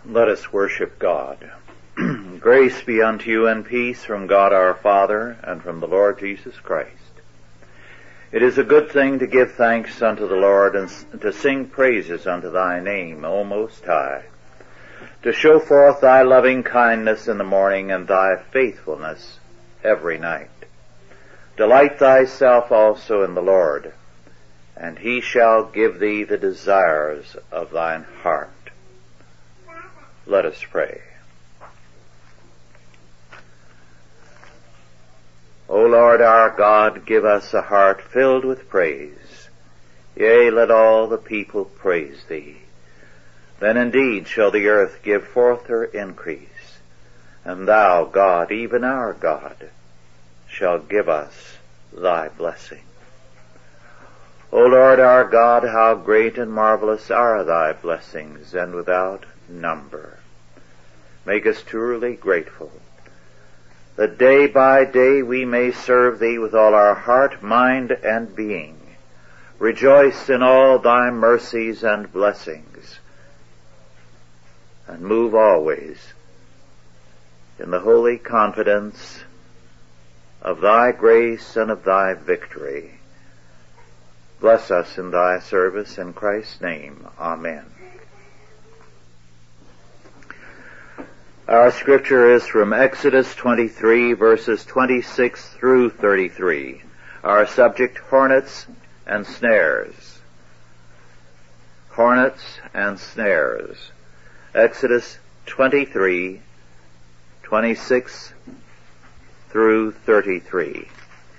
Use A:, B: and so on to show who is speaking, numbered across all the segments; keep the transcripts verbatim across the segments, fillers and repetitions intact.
A: Let us worship God. Grace be unto you and peace from God our Father and from the Lord Jesus Christ. It is a good thing to give thanks unto the Lord and to sing praises unto thy name, O Most High, to show forth thy loving kindness in the morning and thy faithfulness every night. Delight thyself also in the Lord, and he shall give thee the desires of thine heart. Let us pray. O Lord our God, give us a heart filled with praise. Yea, let all the people praise thee. Then indeed shall the earth give forth her increase, and thou, God, even our God, shall give us thy blessing. O Lord our God, how great and marvelous are thy blessings, and without number. Make us truly grateful, that day by day we may serve thee with all our heart, mind, and being. Rejoice in all thy mercies and blessings, and move always in the holy confidence of thy grace and of thy victory. Bless us in thy service, in Christ's name. Amen. Our scripture is from Exodus twenty-three, verses twenty-six through thirty-three. Our subject, hornets and snares. Hornets and snares. Exodus twenty-three, twenty-six through thirty-three.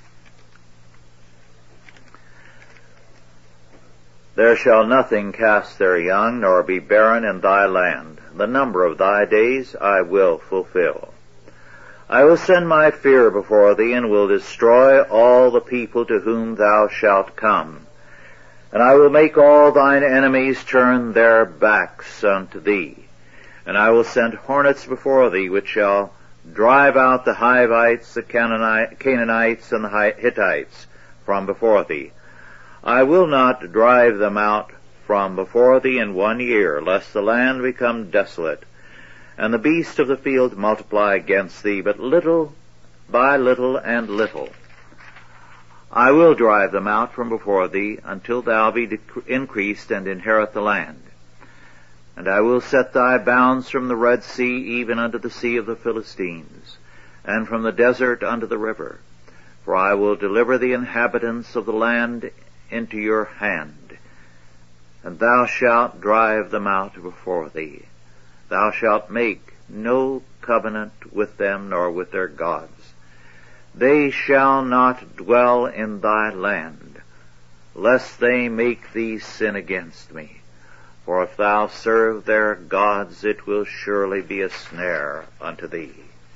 A: There shall nothing cast their young, nor be barren in thy land. The number of thy days I will fulfill. I will send my fear before thee, and will destroy all the people to whom thou shalt come. And I will make all thine enemies turn their backs unto thee. And I will send hornets before thee, which shall drive out the Hivites, the Canaanites, and the Hittites from before thee. I will not drive them out from before thee in one year, lest the land become desolate, and the beasts of the field multiply against thee, but little by little and little. I will drive them out from before thee, until thou be dec- increased and inherit the land. And I will set thy bounds from the Red Sea even unto the sea of the Philistines, and from the desert unto the river. For I will deliver the inhabitants of the land into your hand, and thou shalt drive them out before thee. Thou shalt make no covenant with them, nor with their gods. They shall not dwell in thy land, lest they make thee sin against me. For if thou serve their gods, it will surely be a snare unto thee.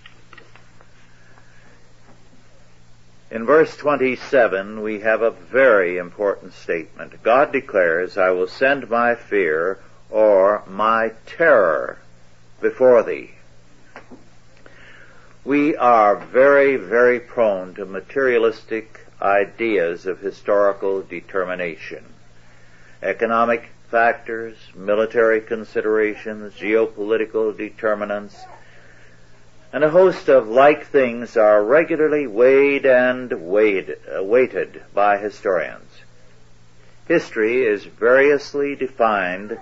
A: In verse twenty-seven, we have a very important statement. God declares, I will send my fear, or my terror, before thee. We are very, very prone to materialistic ideas of historical determination. Economic factors, military considerations, geopolitical determinants, and a host of like things are regularly weighed and weighed, uh, weighted by historians. History is variously defined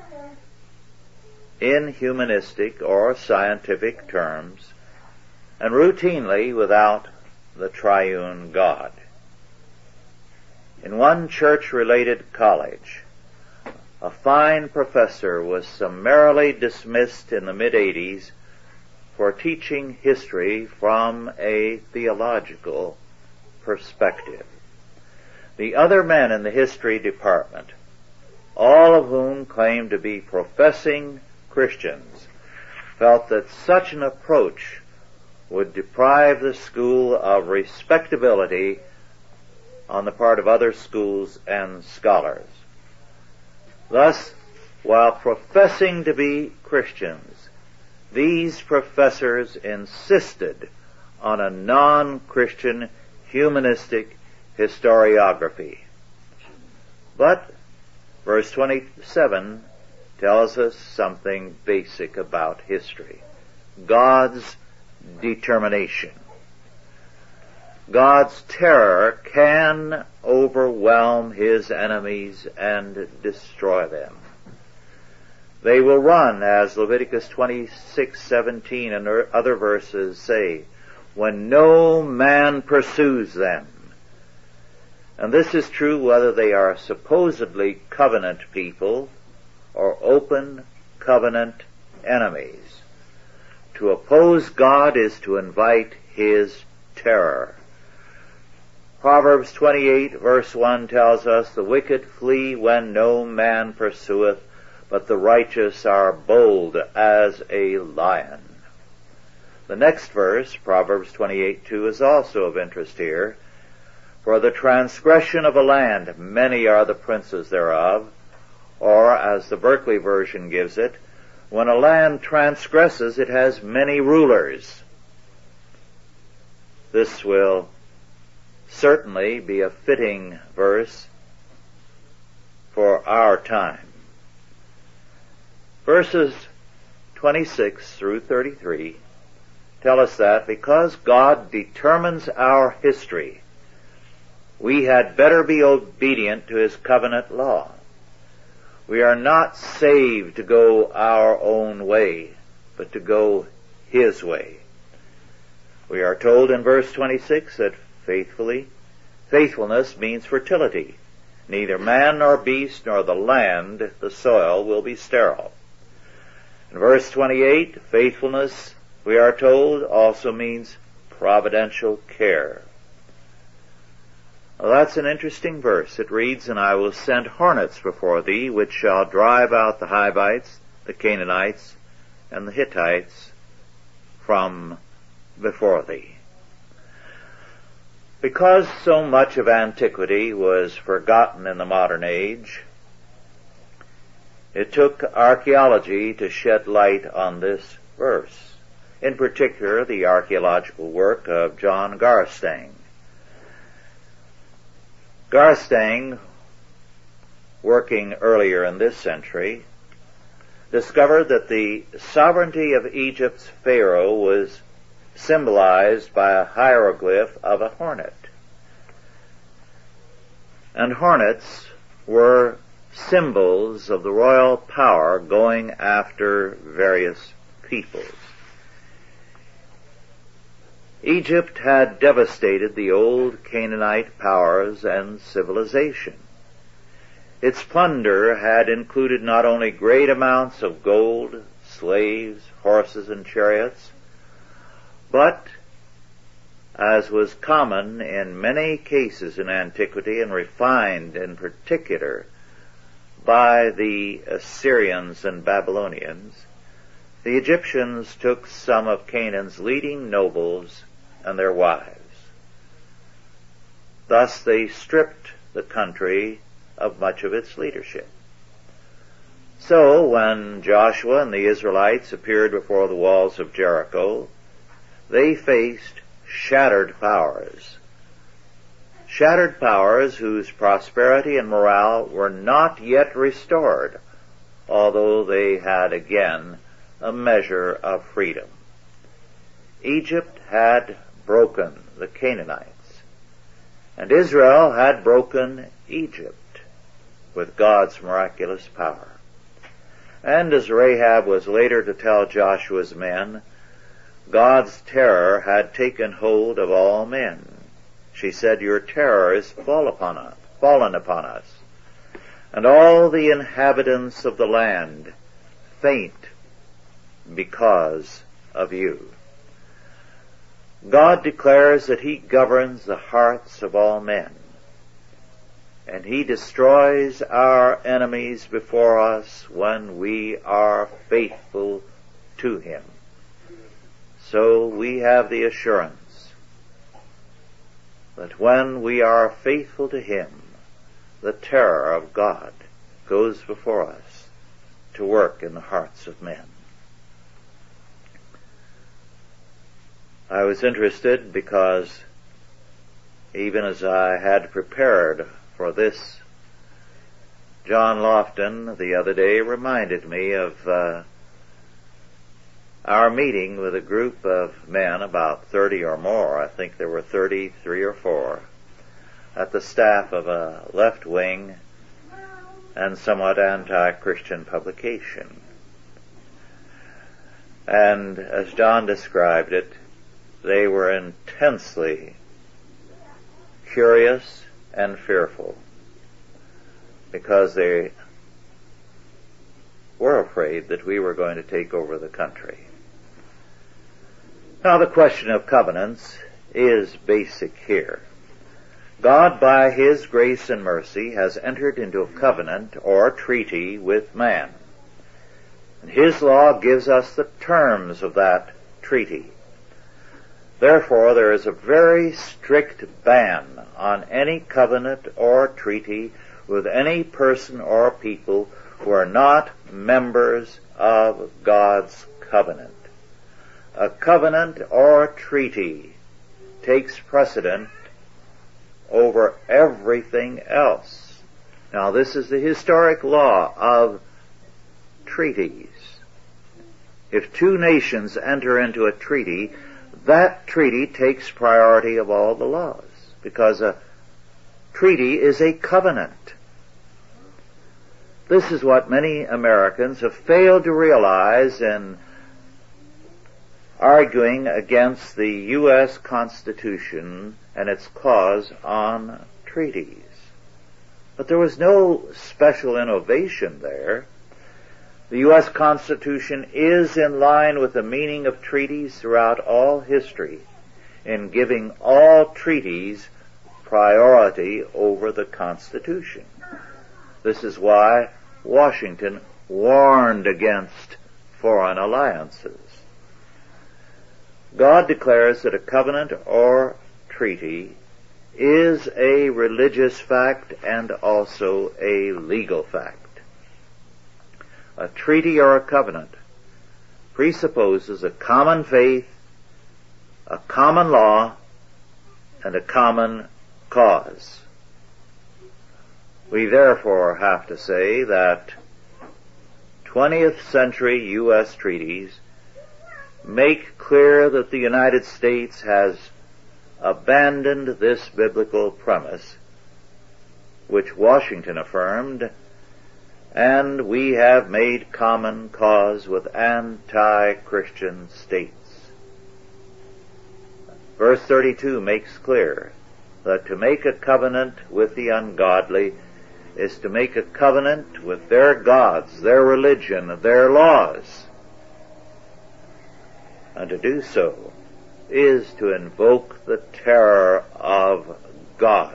A: in humanistic or scientific terms, and routinely without the triune God. In one church-related college, a fine professor was summarily dismissed in the mid-eighties for teaching history from a theological perspective. The other men in the history department, all of whom claimed to be professing Christians, felt that such an approach would deprive the school of respectability on the part of other schools and scholars. Thus, while professing to be Christians, these professors insisted on a non-Christian humanistic historiography. But verse twenty-seven tells us something basic about history. God's determination. God's terror can overwhelm his enemies and destroy them. They will run, as Leviticus twenty-six seventeen and other verses say, when no man pursues them. And this is true whether they are supposedly covenant people or open covenant enemies. To oppose God is to invite his terror. Proverbs twenty-eight verse one tells us, the wicked flee when no man pursueth, but the righteous are bold as a lion. The next verse, Proverbs twenty-eight two, is also of interest here. For the transgression of a land, many are the princes thereof. Or, as the Berkeley version gives it, when a land transgresses, it has many rulers. This will certainly be a fitting verse for our time. Verses twenty-six through thirty-three tell us that because God determines our history, we had better be obedient to his covenant law. We are not saved to go our own way, but to go his way. We are told in verse twenty-six that faithfully, faithfulness means fertility. Neither man nor beast nor the land, the soil, will be sterile. In verse twenty-eight, faithfulness, we are told, also means providential care. Well, that's an interesting verse. It reads, and I will send hornets before thee, which shall drive out the Hivites, the Canaanites, and the Hittites from before thee. Because so much of antiquity was forgotten in the modern age, it took archaeology to shed light on this verse. In particular, the archaeological work of John Garstang. Garstang, working earlier in this century, discovered that the sovereignty of Egypt's Pharaoh was symbolized by a hieroglyph of a hornet. And hornets were symbols of the royal power going after various peoples. Egypt had devastated the old Canaanite powers and civilization. Its plunder had included not only great amounts of gold, slaves, horses, and chariots, but, as was common in many cases in antiquity and refined in particular by the Assyrians and Babylonians, the Egyptians took some of Canaan's leading nobles and their wives. Thus they stripped the country of much of its leadership. So when Joshua and the Israelites appeared before the walls of Jericho, they faced shattered powers. Shattered powers whose prosperity and morale were not yet restored, although they had again a measure of freedom. Egypt had broken the Canaanites, and Israel had broken Egypt with God's miraculous power. And as Rahab was later to tell Joshua's men, God's terror had taken hold of all men. She said, your terror is fall upon us, fallen upon us, and all the inhabitants of the land faint because of you. God declares that he governs the hearts of all men, and he destroys our enemies before us when we are faithful to him. So we have the assurance that when we are faithful to him, the terror of God goes before us to work in the hearts of men. I was interested because even as I had prepared for this John Lofton the other day reminded me of uh, our meeting with a group of men, about thirty or more, I think there were thirty-three or four, at the staff of a left-wing and somewhat anti-Christian publication. And as John described it, they were intensely curious and fearful because they were afraid that we were going to take over the country. Now, the question of covenants is basic here. God, by His grace and mercy, has entered into a covenant or treaty with man. And His law gives us the terms of that treaty. Therefore, there is a very strict ban on any covenant or treaty with any person or people who are not members of God's covenant. A covenant or treaty takes precedent over everything else. Now, this is the historic law of treaties. If two nations enter into a treaty, that treaty takes priority of all the laws, because a treaty is a covenant. This is what many Americans have failed to realize in arguing against the U S Constitution and its clause on treaties. But there was no special innovation there. The U S Constitution is in line with the meaning of treaties throughout all history in giving all treaties priority over the Constitution. This is why Washington warned against foreign alliances. God declares that a covenant or treaty is a religious fact and also a legal fact. A treaty or a covenant presupposes a common faith, a common law, and a common cause. We therefore have to say that twentieth century U S treaties make clear that the United States has abandoned this biblical premise, which Washington affirmed, and we have made common cause with anti-Christian states. Verse thirty-two makes clear that to make a covenant with the ungodly is to make a covenant with their gods, their religion, their laws. And to do so is to invoke the terror of God.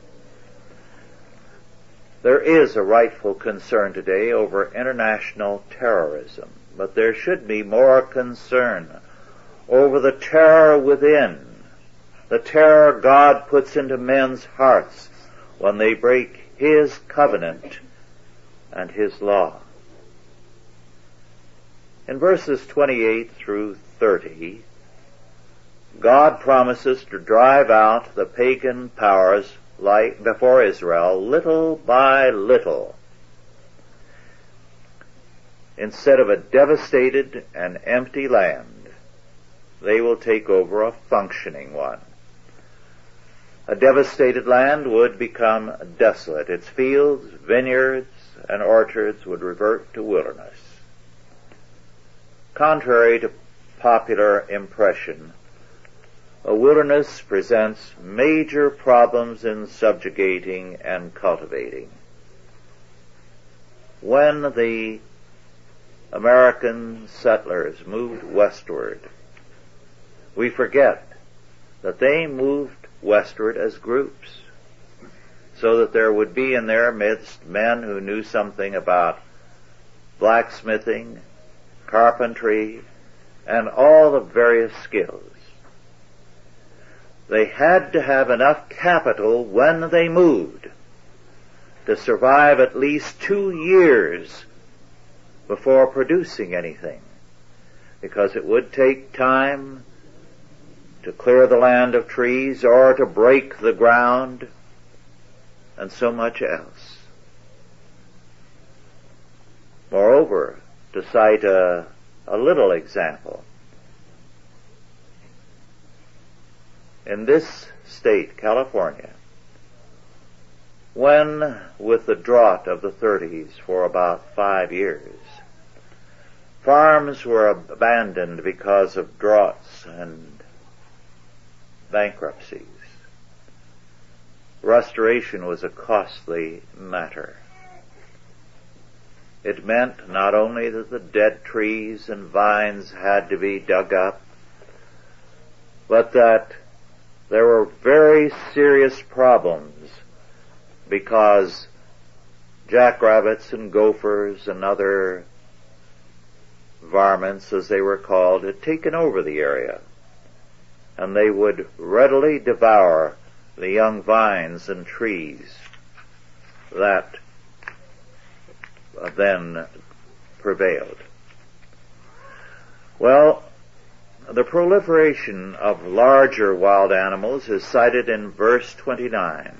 A: There is a rightful concern today over international terrorism, but there should be more concern over the terror within, the terror God puts into men's hearts when they break His covenant and His law. In verses twenty-eight through thirty, God promises to drive out the pagan powers like before Israel little by little. Instead of a devastated and empty land, they will take over a functioning one. A devastated land would become desolate. Its fields, vineyards, and orchards would revert to wilderness. Contrary to popular impression, a wilderness presents major problems in subjugating and cultivating. When the American settlers moved westward, we forget that they moved westward as groups, so that there would be in their midst men who knew something about blacksmithing, carpentry, and all the various skills. They had to have enough capital when they moved to survive at least two years before producing anything, because it would take time to clear the land of trees or to break the ground and so much else. Moreover, to cite a, a little example, in this state, California, when, with the drought of the thirties for about five years, farms were abandoned because of droughts and bankruptcies, restoration was a costly matter. It meant not only that the dead trees and vines had to be dug up, but that there were very serious problems because jackrabbits and gophers and other varmints, as they were called, had taken over the area, and they would readily devour the young vines and trees that then prevailed. Well, the proliferation of larger wild animals is cited in verse twenty-nine.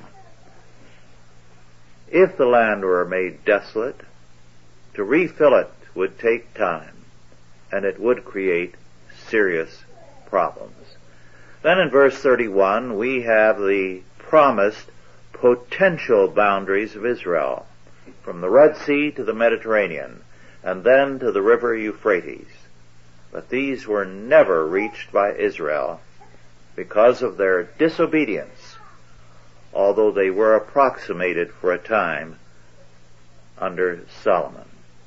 A: If the land were made desolate, to refill it would take time, and it would create serious problems. Then in verse thirty-one, we have the promised potential boundaries of Israel, from the Red Sea to the Mediterranean, and then to the river Euphrates. But these were never reached by Israel because of their disobedience, although they were approximated for a time under Solomon.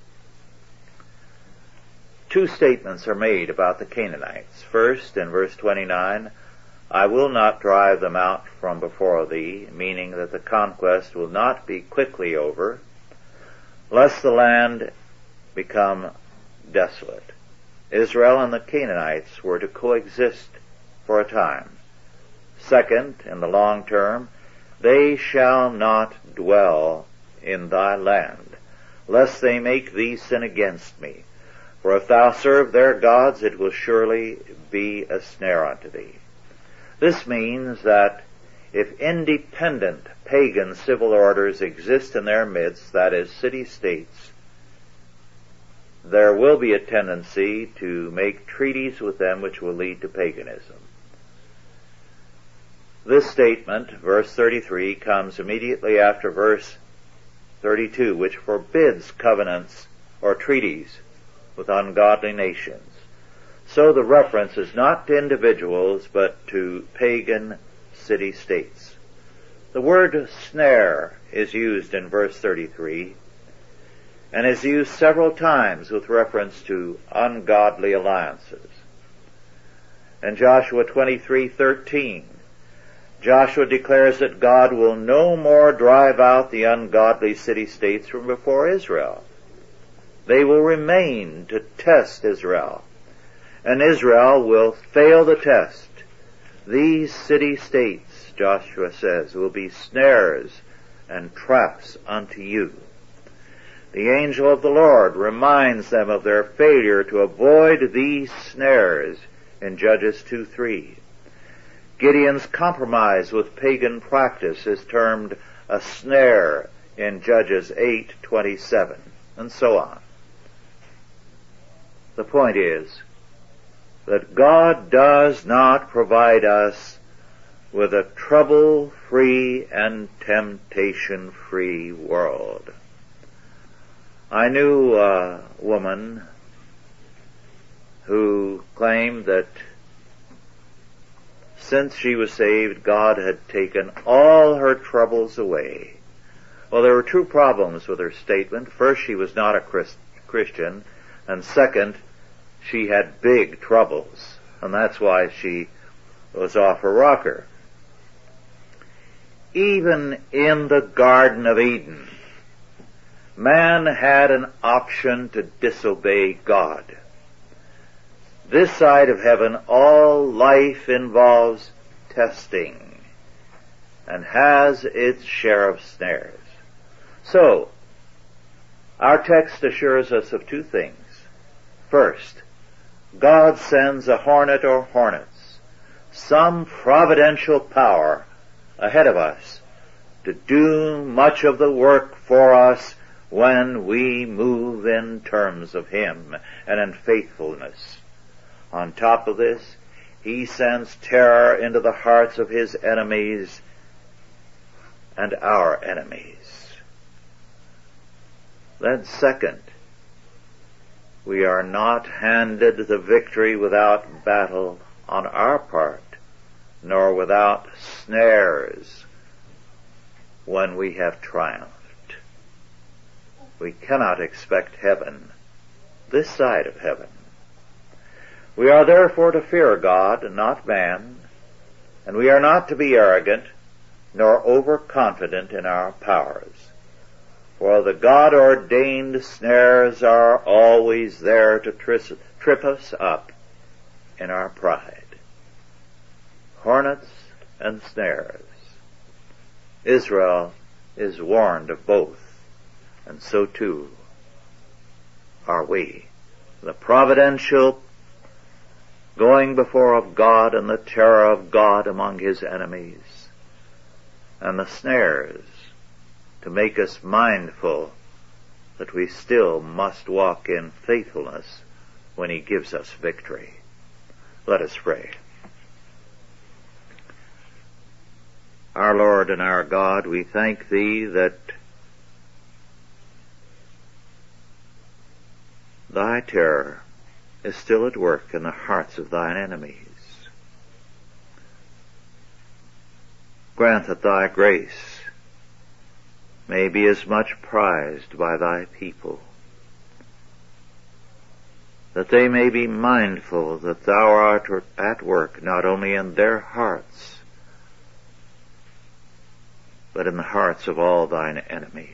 A: Two statements are made about the Canaanites. First, in verse twenty-nine, I will not drive them out from before thee, meaning that the conquest will not be quickly over, lest the land become desolate. Israel and the Canaanites were to coexist for a time. Second, in the long term, they shall not dwell in thy land, lest they make thee sin against me. For if thou serve their gods, it will surely be a snare unto thee. This means that if independent pagan civil orders exist in their midst, that is, city-states, there will be a tendency to make treaties with them which will lead to paganism. This statement, verse thirty-three, comes immediately after verse thirty-two, which forbids covenants or treaties with ungodly nations. So the reference is not to individuals, but to pagan city-states. The word snare is used in verse thirty-three, and is used several times with reference to ungodly alliances. In Joshua twenty-three thirteen, Joshua declares that God will no more drive out the ungodly city-states from before Israel. They will remain to test Israel, and Israel will fail the test. These city-states, Joshua says, will be snares and traps unto you. The angel of the Lord reminds them of their failure to avoid these snares in Judges two three. Gideon's compromise with pagan practice is termed a snare in Judges eight twenty-seven, and so on. The point is that God does not provide us with a trouble-free and temptation-free world. I knew a woman who claimed that since she was saved, God had taken all her troubles away. Well, there were two problems with her statement. First, she was not a Christ- Christian, and second, she had big troubles, and that's why she was off her rocker. Even in the Garden of Eden, man had an option to disobey God. This side of heaven, all life involves testing and has its share of snares. So, our text assures us of two things. First, God sends a hornet or hornets, some providential power ahead of us to do much of the work for us when we move in terms of Him and in faithfulness. On top of this, He sends terror into the hearts of His enemies and our enemies. Then second, we are not handed the victory without battle on our part, nor without snares when we have triumphed. We cannot expect heaven this side of heaven. We are therefore to fear God and not man, and we are not to be arrogant nor overconfident in our powers. For the God-ordained snares are always there to trip us up in our pride. Hornets and snares. Israel is warned of both, and so too are we. The providential going before of God and the terror of God among His enemies, and the snares to make us mindful that we still must walk in faithfulness when He gives us victory. Let us pray. Our Lord and our God, we thank Thee that Thy terror is still at work in the hearts of Thine enemies. Grant that Thy grace may be as much prized by Thy people, that they may be mindful that Thou art at work not only in their hearts, but in the hearts of all Thine enemies.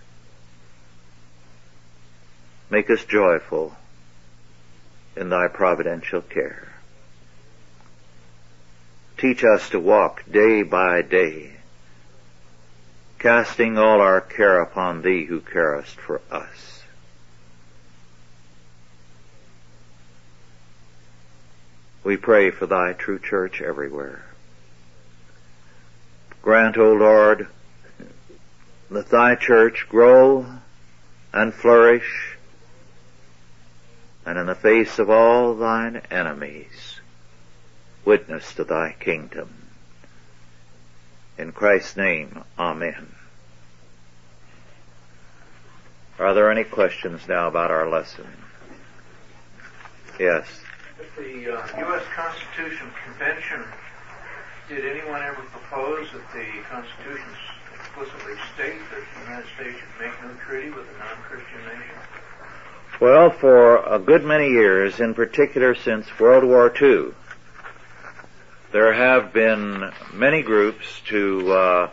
A: Make us joyful in Thy providential care. Teach us to walk day by day, casting all our care upon Thee who carest for us. We pray for Thy true church everywhere. Grant, O Lord, that Thy church grow and flourish, and in the face of all Thine enemies, witness to Thy kingdom. In Christ's name, Amen. Are there any questions now about our lesson? Yes.
B: At the uh, U S Constitution Convention, did anyone ever propose that the Constitution explicitly state that the United States should make no treaty with a non-Christian nation?
A: Well, for a good many years, in particular since World War Two, there have been many groups to uh,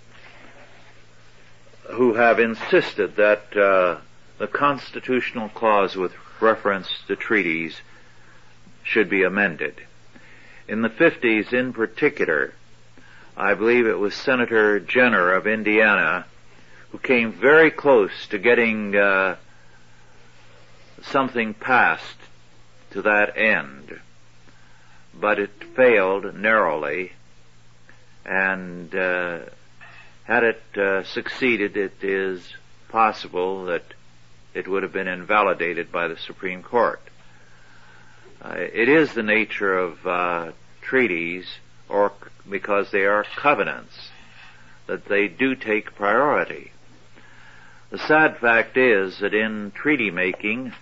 A: who have insisted that uh, the constitutional clause with reference to treaties should be amended. In the fifties, in particular, I believe it was Senator Jenner of Indiana who came very close to getting uh, something passed to that end, but it failed narrowly, and uh, had it uh, succeeded, it is possible that it would have been invalidated by the Supreme Court. Uh, it is the nature of uh, treaties, or because they are covenants, that they do take priority. The sad fact is that in treaty making,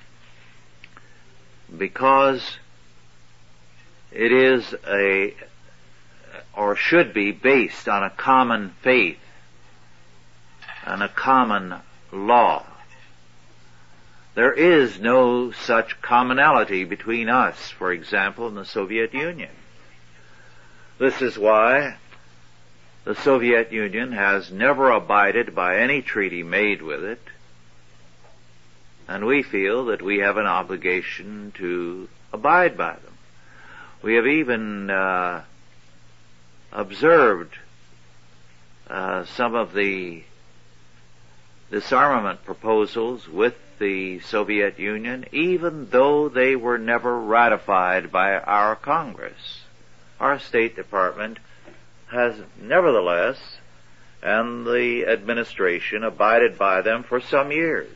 A: because it is a, or should be based on a common faith and a common law, there is no such commonality between us, for example, in the Soviet Union. This is why the Soviet Union has never abided by any treaty made with it, and we feel that we have an obligation to abide by them. We have even uh, observed uh, some of the disarmament proposals with the Soviet Union, even though they were never ratified by our Congress. Our State Department has nevertheless and the administration abided by them for some years.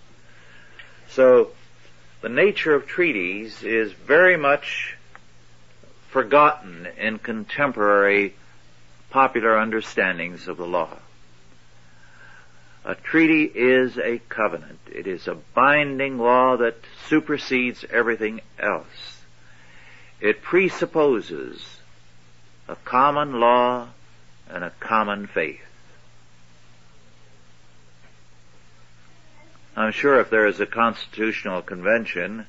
A: So the nature of treaties is very much forgotten in contemporary popular understandings of the law. A treaty is a covenant. It is a binding law that supersedes everything else. It presupposes a common law and a common faith. I'm sure if there is a constitutional convention,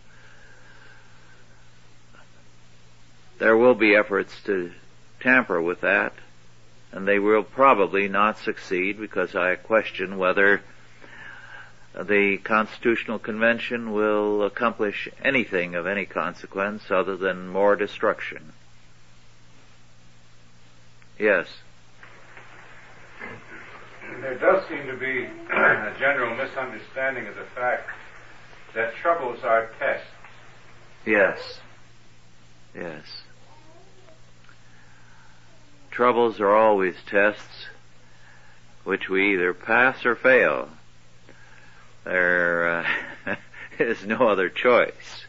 A: there will be efforts to tamper with that, and they will probably not succeed, because I question whether the Constitutional Convention will accomplish anything of any consequence other than more destruction. Yes.
C: There does seem to be a general misunderstanding of the fact that troubles are tests.
A: Yes. Yes. Troubles are always tests which we either pass or fail. There uh, is no other choice.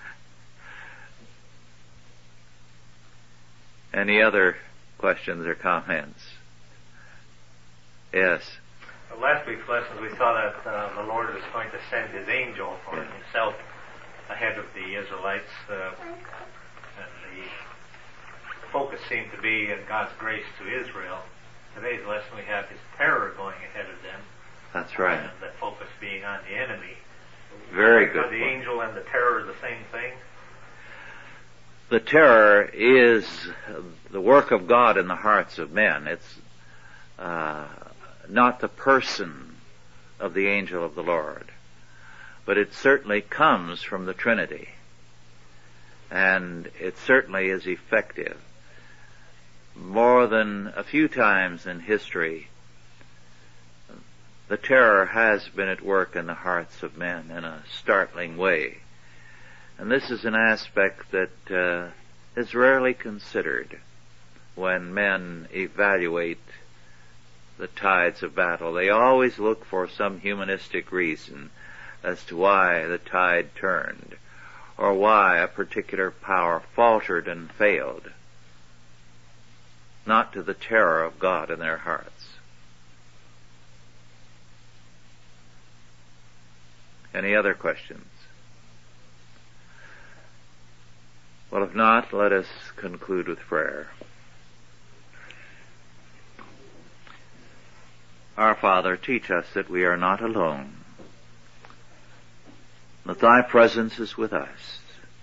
A: Any other questions or comments? Yes.
D: Well, last week's lessons we saw that uh, the Lord was going to send His angel or
A: yes.
D: Himself ahead of the Israelites, uh, and the focus seemed to be in God's grace to Israel. Today's lesson we have His terror going ahead of them.
A: That's right.
D: And the focus being on the enemy.
A: Very good.
D: Are the angel and the terror the same thing?
A: The terror is the work of God in the hearts of men. It's uh, not the person of the angel of the Lord, but it certainly comes from the Trinity, and it certainly is effective. More than a few times in history, the terror has been at work in the hearts of men in a startling way. And this is an aspect that uh, is rarely considered when men evaluate the tides of battle. They always look for some humanistic reason as to why the tide turned, or why a particular power faltered and failed, not to the terror of God in their hearts. Any other questions? Well, if not, let us conclude with prayer. Our Father, teach us that we are not alone, that Thy presence is with us,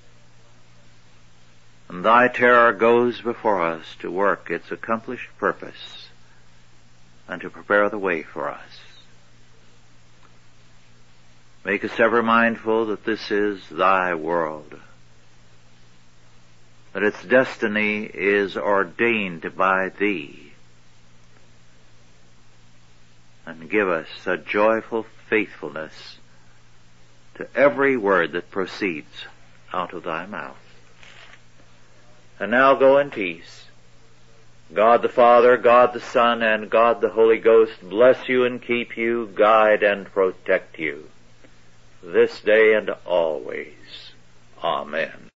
A: and Thy terror goes before us to work its accomplished purpose and to prepare the way for us. Make us ever mindful that this is Thy world, that its destiny is ordained by Thee, and give us a joyful faithfulness to every word that proceeds out of Thy mouth. And now go in peace. God the Father, God the Son, and God the Holy Ghost bless you and keep you, guide and protect you, this day and always. Amen.